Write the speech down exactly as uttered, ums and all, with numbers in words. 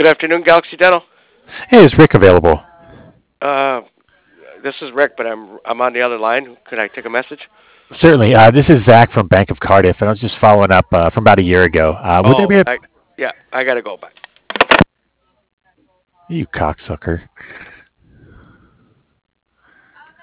Good afternoon, Galaxy Dental. Hey, is Rick available? Uh, this is Rick, but I'm I'm on the other line. Could I take a message? Certainly. Uh, this is Zach from Bank of Cardiff, and I was just following up uh, from about a year ago. Uh, would there Oh, be a I yeah, I gotta go. Bye. you cocksucker?